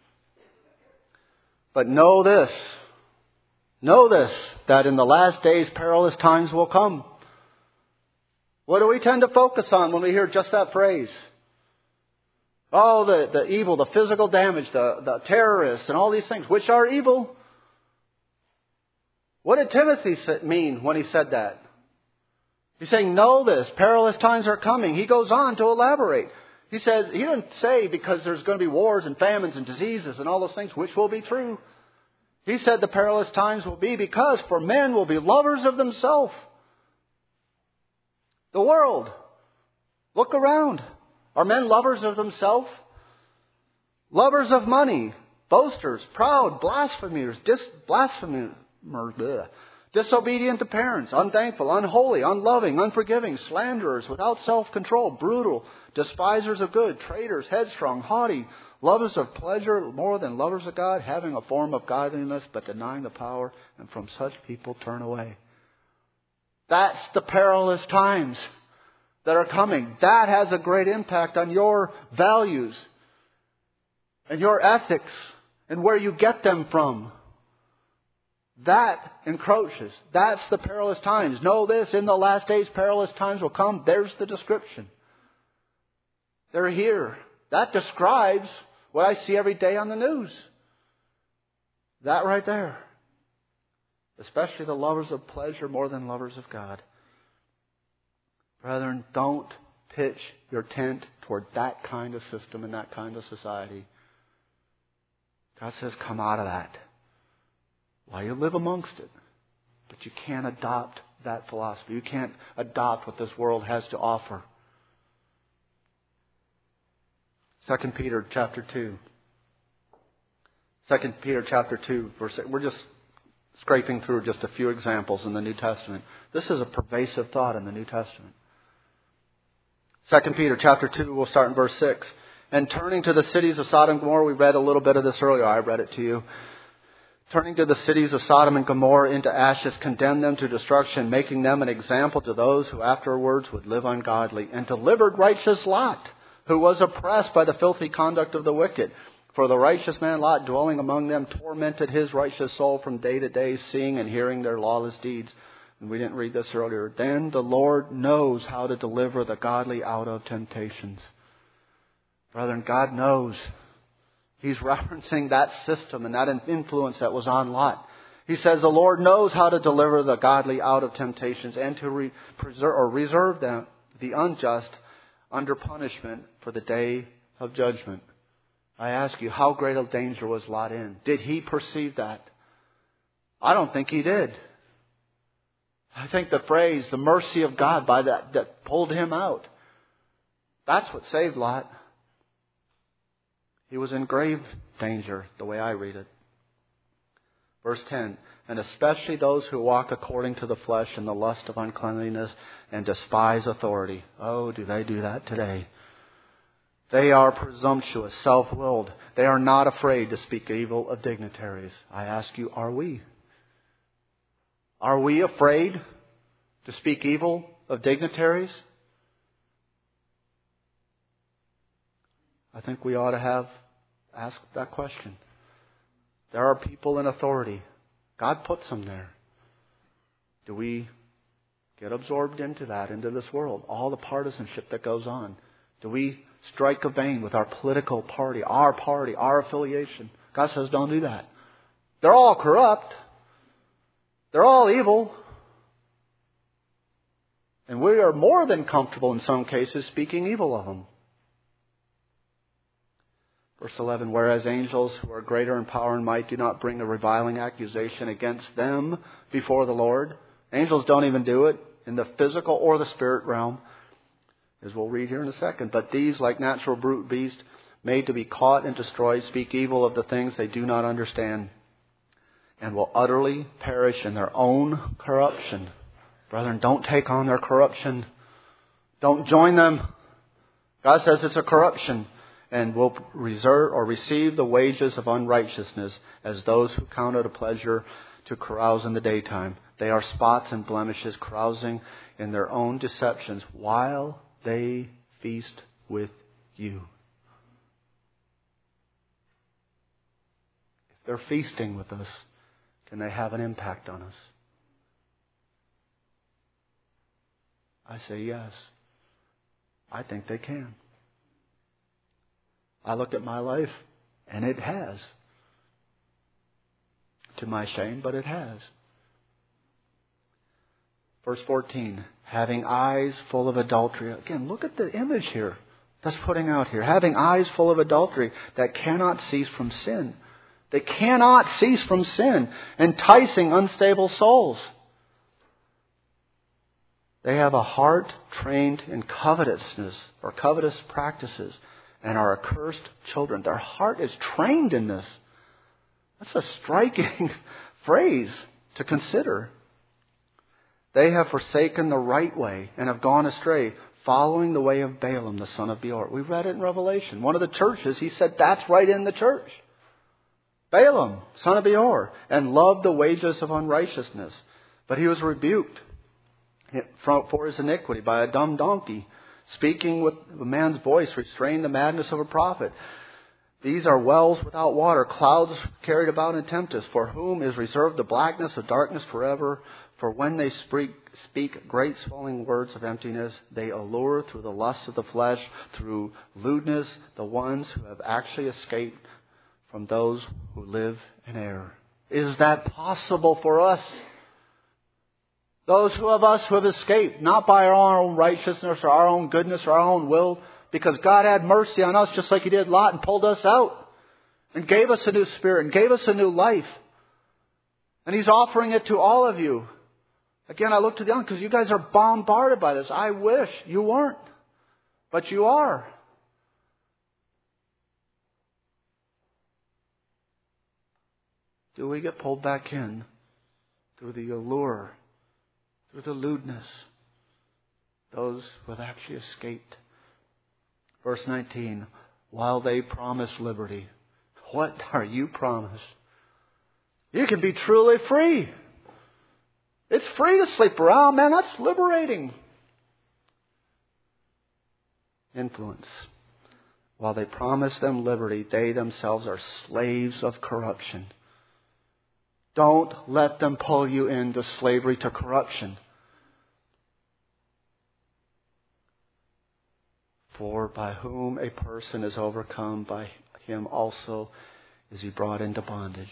S1: But know this, know this, that in the last days perilous times will come. What do we tend to focus on when we hear just that phrase? Oh, the, the evil, the physical damage, the, the terrorists, and all these things, which are evil. What did Timothy mean when he said that? He's saying, know this, perilous times are coming. He goes on to elaborate. He says, he didn't say because there's going to be wars and famines and diseases and all those things, which will be true. He said the perilous times will be because for men will be lovers of themselves. The world. Look around. Are men lovers of themselves? Lovers of money, boasters, proud, blasphemers, dis- blasphemers, bleh, disobedient to parents, unthankful, unholy, unloving, unforgiving, slanderers, without self-control, brutal, despisers of good, traitors, headstrong, haughty, lovers of pleasure more than lovers of God, having a form of godliness but denying the power, and from such people turn away. That's the perilous times that are coming. That has a great impact on your values and your ethics and where you get them from. That encroaches. That's the perilous times. Know this, in the last days perilous times will come. There's the description. They're here. That describes what I see every day on the news. That right there. Especially the lovers of pleasure more than lovers of God. Brethren, don't pitch your tent toward that kind of system and that kind of society. God says, come out of that. While you live amongst it. But you can't adopt that philosophy. You can't adopt what this world has to offer. Second Peter chapter two. Second Peter chapter two, verse eight. We're just scraping through just a few examples in the New Testament. This is a pervasive thought in the New Testament. Second Peter chapter two, we'll start in verse six. And turning to the cities of Sodom and Gomorrah, we read a little bit of this earlier. I read it to you. Turning to the cities of Sodom and Gomorrah into ashes, condemned them to destruction, making them an example to those who afterwards would live ungodly, and delivered righteous Lot, who was oppressed by the filthy conduct of the wicked. For the righteous man Lot, dwelling among them, tormented his righteous soul from day to day, seeing and hearing their lawless deeds. And we didn't read this earlier. Then the Lord knows how to deliver the godly out of temptations. Brethren, God knows. He's referencing that system and that influence that was on Lot. He says the Lord knows how to deliver the godly out of temptations and to re- preserve or reserve them, the unjust, under punishment for the day of judgment. I ask you, how great a danger was Lot in? Did he perceive that? I don't think he did. I think the phrase, the mercy of God, by that, that pulled him out. That's what saved Lot. He was in grave danger, the way I read it. Verse ten, and especially those who walk according to the flesh in the lust of uncleanliness and despise authority. Oh, do they do that today? They are presumptuous, self-willed. They are not afraid to speak evil of dignitaries. I ask you, are we? Are we afraid to speak evil of dignitaries? I think we ought to have asked that question. There are people in authority. God puts them there. Do we get absorbed into that, into this world, all the partisanship that goes on. Do we strike a vein with our political party, our party, our affiliation? God says don't do that. They're all corrupt. They're all evil. And we are more than comfortable in some cases speaking evil of them. Verse eleven, whereas angels who are greater in power and might do not bring a reviling accusation against them before the Lord. Angels don't even do it in the physical or the spirit realm, as we'll read here in a second. But these, like natural brute beasts, made to be caught and destroyed, speak evil of the things they do not understand, and will utterly perish in their own corruption. Brethren, don't take on their corruption. Don't join them. God says it's a corruption. And will reserve or receive the wages of unrighteousness as those who count it a pleasure to carouse in the daytime. They are spots and blemishes, carousing in their own deceptions while they feast with you. If they're feasting with us, can they have an impact on us? I say yes. I think they can. I look at my life, and it has. To my shame, but it has. Verse fourteen, having eyes full of adultery. Again, look at the image here that's putting out here. Having eyes full of adultery that cannot cease from sin. They cannot cease from sin, enticing unstable souls. They have a heart trained in covetousness or covetous practices and are accursed children. Their heart is trained in this. That's a striking phrase to consider. They have forsaken the right way and have gone astray, following the way of Balaam, the son of Beor. We read it in Revelation. One of the churches, he said, that's right in the church. Balaam, son of Beor, and loved the wages of unrighteousness. But he was rebuked for his iniquity by a dumb donkey, speaking with a man's voice, restrained the madness of a prophet. These are wells without water, clouds carried about in tempest, for whom is reserved the blackness of darkness forever. For when they speak, speak great swelling words of emptiness, they allure through the lust of the flesh, through lewdness, the ones who have actually escaped from those who live in error. Is that possible for us? Those of us who have escaped, not by our own righteousness or our own goodness or our own will, because God had mercy on us just like He did Lot and pulled us out and gave us a new spirit and gave us a new life. And He's offering it to all of you. Again, I look to the young because you guys are bombarded by this. I wish you weren't, but you are. Do we get pulled back in through the allure, through the lewdness, those who have actually escaped? Verse nineteen, while they promise liberty, what are you promised? You can be truly free. It's free to sleep around, man. That's liberating. Influence. While they promise them liberty, they themselves are slaves of corruption. Don't let them pull you into slavery to corruption. For by whom a person is overcome, by him also is he brought into bondage.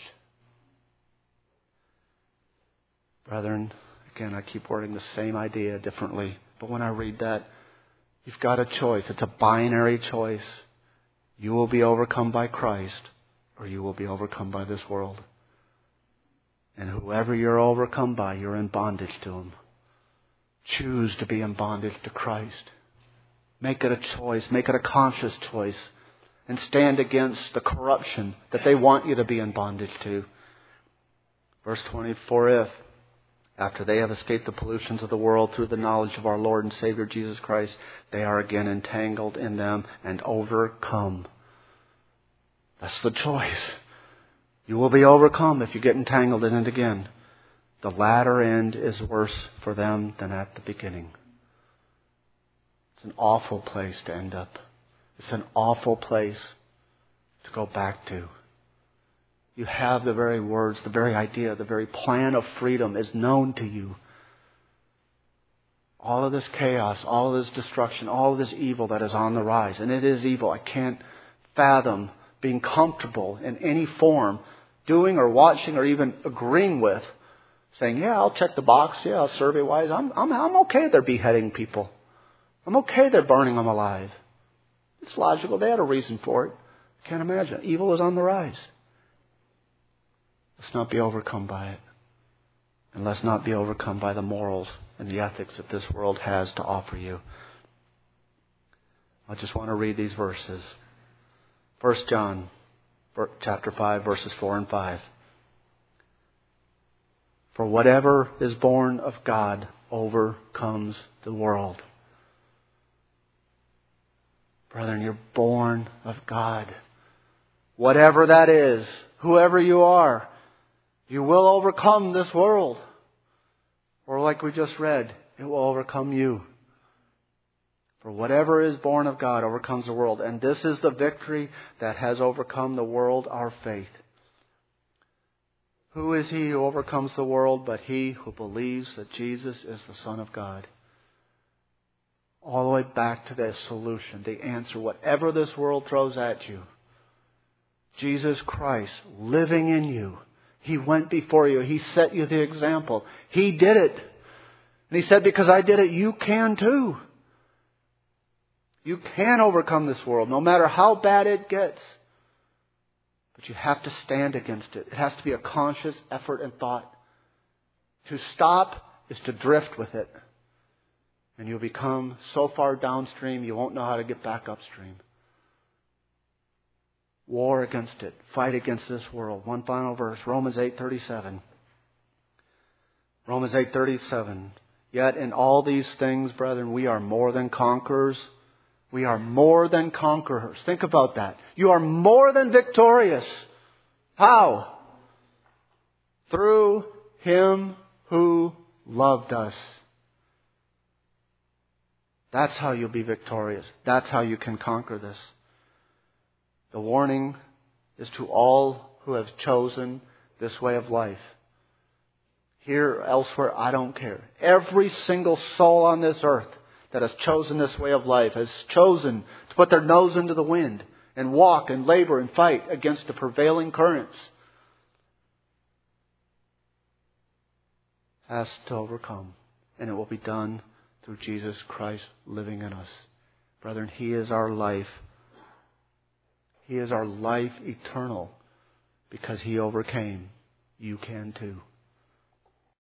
S1: Brethren, again, I keep wording the same idea differently. But when I read that, you've got a choice. It's a binary choice. You will be overcome by Christ, or you will be overcome by this world. And whoever you're overcome by, you're in bondage to him. Choose to be in bondage to Christ. Make it a choice. Make it a conscious choice. And stand against the corruption that they want you to be in bondage to. Verse twenty-four, if, after they have escaped the pollutions of the world through the knowledge of our Lord and Savior Jesus Christ, they are again entangled in them and overcome. That's the choice. You will be overcome if you get entangled in it again. The latter end is worse for them than at the beginning. It's an awful place to end up. It's an awful place to go back to. You have the very words, the very idea, the very plan of freedom is known to you. All of this chaos, all of this destruction, all of this evil that is on the rise. And it is evil. I can't fathom being comfortable in any form, doing or watching or even agreeing with, saying, yeah, I'll check the box. Yeah, survey-wise, I'm, I'm, I'm okay they're beheading people. I'm okay they're burning them alive. It's logical. They had a reason for it. Can't imagine. Evil is on the rise. Let's not be overcome by it. And let's not be overcome by the morals and the ethics that this world has to offer you. I just want to read these verses. First John chapter five, verses four and five. For whatever is born of God overcomes the world. Brethren, you're born of God. Whatever that is, whoever you are, you will overcome this world. Or like we just read, it will overcome you. For whatever is born of God overcomes the world. And this is the victory that has overcome the world, our faith. Who is he who overcomes the world but he who believes that Jesus is the Son of God? All the way back to the solution, the answer, whatever this world throws at you. Jesus Christ living in you. He went before you. He set you the example. He did it. And He said, because I did it, you can too. You can overcome this world, no matter how bad it gets. But you have to stand against it. It has to be a conscious effort and thought. To stop is to drift with it. And you'll become so far downstream, you won't know how to get back upstream. War against it. Fight against this world. One final verse, Romans eight thirty-seven. Romans eight thirty-seven. Yet in all these things, brethren, we are more than conquerors. We are more than conquerors. Think about that. You are more than victorious. How? Through Him who loved us. That's how you'll be victorious. That's how you can conquer this. The warning is to all who have chosen this way of life. Here or elsewhere, I don't care. Every single soul on this earth that has chosen this way of life has chosen to put their nose into the wind and walk and labor and fight against the prevailing currents. Has to overcome. And it will be done through Jesus Christ living in us. Brethren, He is our life. He is our life eternal because He overcame. You can too.